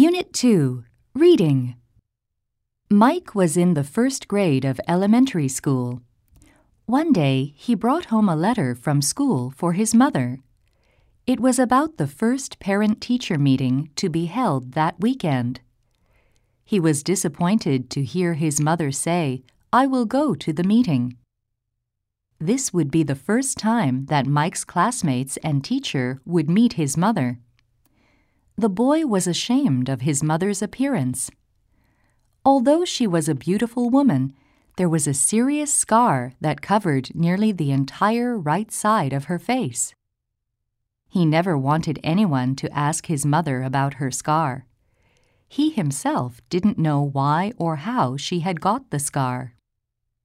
Unit 2, Reading. Mike was in the first grade of elementary school. One day, he brought home a letter from school for his mother. It was about the first parent-teacher meeting to be held that weekend. He was disappointed to hear his mother say, "I will go to the meeting." This would be the first time that Mike's classmates and teacher would meet his mother. The boy was ashamed of his mother's appearance. Although she was a beautiful woman, there was a serious scar that covered nearly the entire right side of her face. He never wanted anyone to ask his mother about her scar. He himself didn't know why or how she had got the scar.